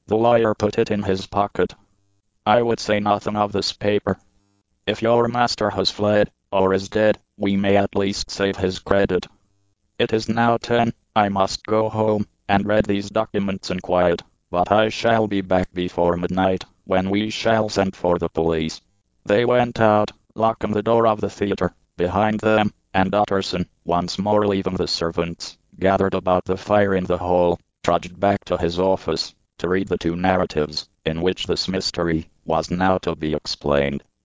The lawyer put it in his pocket. "I would say nothing of this paper. If your master has fled, or is dead, we may at least save his credit. It is now 10, I must go home, and read these documents in quiet, but I shall be back before midnight, when we shall send for the police." They went out, locking the door of the theater behind them, and Utterson, once more leaving the servants gathered about the fire in the hall, trudged back to his office to read the two narratives, in which this mystery was now to be explained.